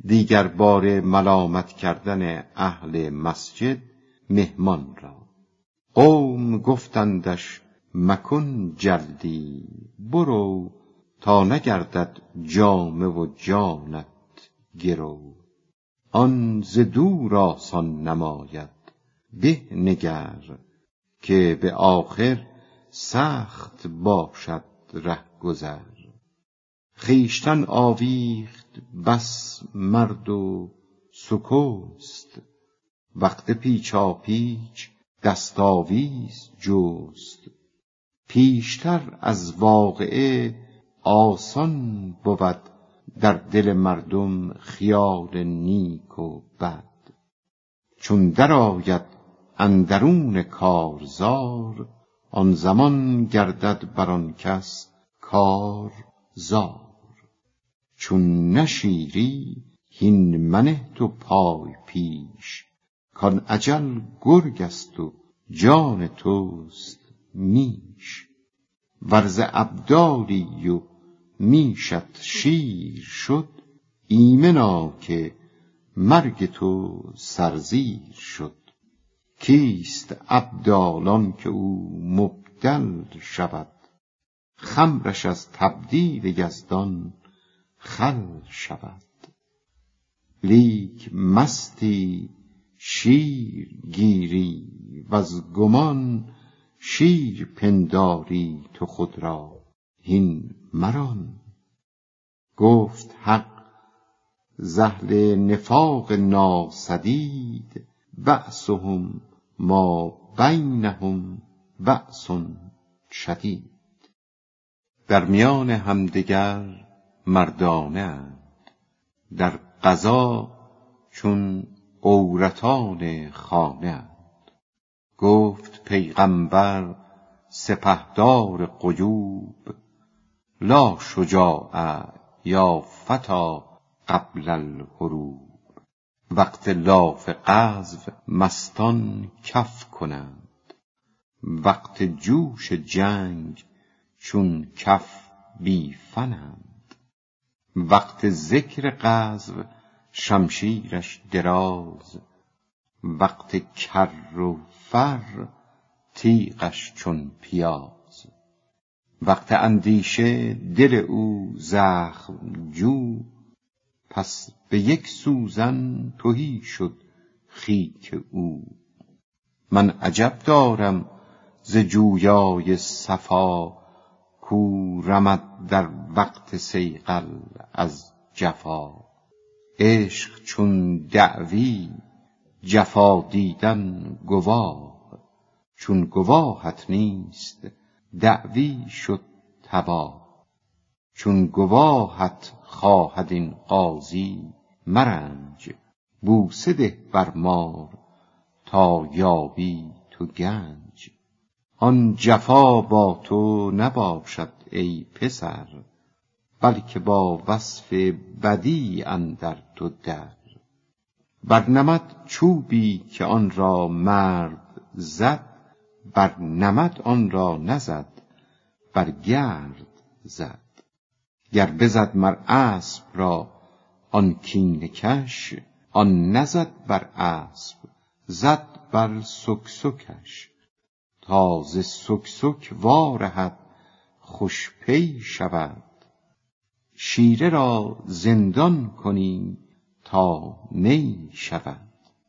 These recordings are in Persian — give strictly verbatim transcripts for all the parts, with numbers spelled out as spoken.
دیگر بار ملامت کردن اهل مسجد مهمان را. قوم گفتندش مکن جلدی، برو تا نگردد جامه و جانت گرو. آن ز دور آسان نماید، به نگر که به آخر سخت باشد رهگذر. خویشتن آویخت بس مرد و سکست، وقت پیچا پیچ دست آویز جست. پیشتر از واقعه آسان بود، در دل مردم خیال نیک و بد. چون در آید اندرون کارزار، آن زمان گردد بر آن کس کار زار. چون نشیری هین منه تو پای پیش، کان اجل گرگ است و جان توست میش. ورز ابدالی و میشت شیر شد، ایمنا که مرگ تو سرزیر شد. کیست ابدالان که او مبدل شود، خمرش از تبدیل یزدان خل شود. لیک مستی شیر گیری وز گمان، شیر پنداری تو خود را هین مران. گفت حق ز اهل نفاق ناسدید، بأسهم ما بینهم بأس شدید. در میان همدیگر مردانه اند، در قضا چون عورتان خانه اند. گفت پیغمبر سپهدار غیوب، لا شجاع یا فتی قبل الحروب. وقت لاف غزو مستان کف کنند، وقت جوش جنگ چون کف بی فنند. وقت ذکر غزو شمشیرش دراز، وقت کر و فر تیغش چون پیاز. وقت اندیشه دل او زخم جو، پس به یک سوزن تهی شد خیک او. من عجب دارم ز جویای صفا، کو رمد در وقت صیقل از جفا. عشق چون دعوی جفا دیدن گواه، چون گواهت نیست دعوی شد تباه. چون گواهت خواهد این قاضی مرنج، بوسه ده بر مار تا یابی تو گنج. آن جفا با تو نباشد ای پسر، بلکه با وصف بدی اندر تو در. بر نمد چوبی که آن را مرد زد، بر نمد آن را نزد بر گرد زد. گر بزد مر اسب را آن کینه کش، آن نزد بر اسب زد بر سکسکش. تا ز سکسک وارهد خوش پی شود، شیره را زندان کنی تا نی شود.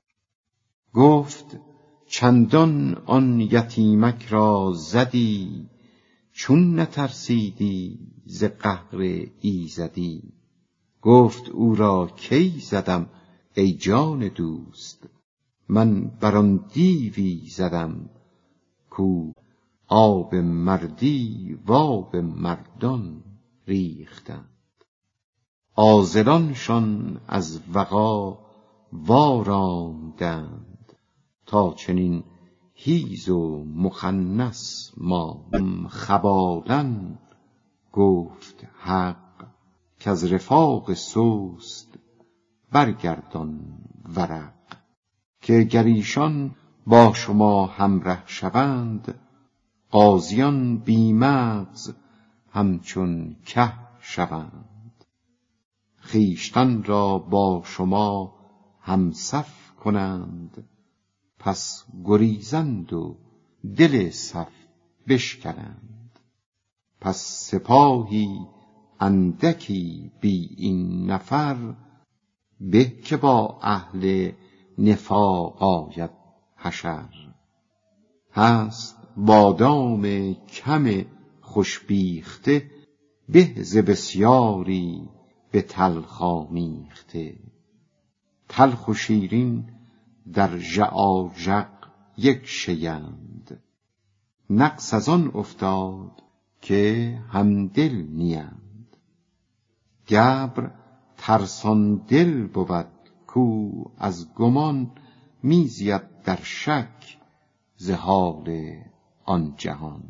گفت چندان آن یتیمک را زدی، چون نترسیدی ز قهر ایزدی. گفت او را کی زدم ای جان دوست، من بر آن دیوی زدم کو آب مردی و آب مردان ریختند. عاذلانشان از وغا واراندند، تا چنین حیز و مخنث ما خبالن. گفت حق کز رفاق سست برگردان ورق، که گر ایشان با شما همره شوند، غازیان بی مغز همچون که شوند. خویشتن را با شما همصف کنند، پس گریزند و دل صف بشکنند. پس سپاهی اندکی بی این نفر، به که با اهل نفاق آید حشر. هست بادام کم خوشبیخته، به ز بسیاری به تلخ آمیخته. تلخ و شیرین در ژعاژق یک شیند، نقص از آن افتاد که همدل نیند. گبر ترسان دل بود کو از گمان، میزید در شک ز حال آن جهان.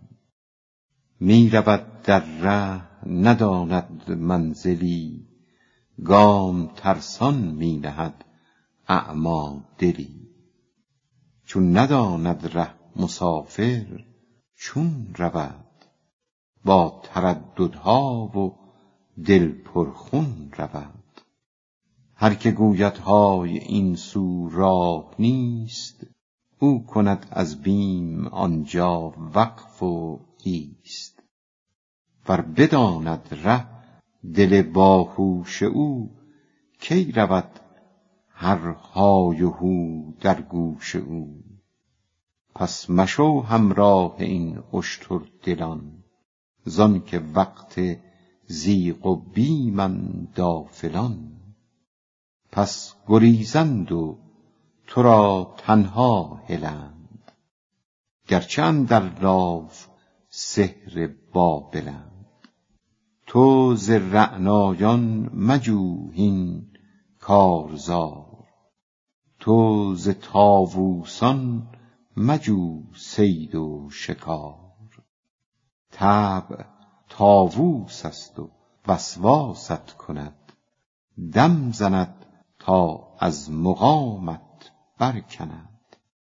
می رود در ره نداند منزلی، گام ترسان می نهد اعمی دلی. چون نداند ره مسافر چون رود، با ترددها و دل پرخون رود. هر که گوید های این سو راه نیست، او کند از بیم آنجا وقف و ایست. ور بداند ره دل باهوش او، کی رود هر های و هو در گوش او. پس مشو همراه این اشتر دلان، زان که وقت ضیق و بیمند غافلان. پس گریزند و تو را تنها هلند، گرچه اندر لاف سحر بابلند. تو ز رعنایان مجو هین کارزار، تو ز طاووسان مجو صید و شکار. طبع طاووس است و وسواست کند، دم زند تا از مقامت برکند.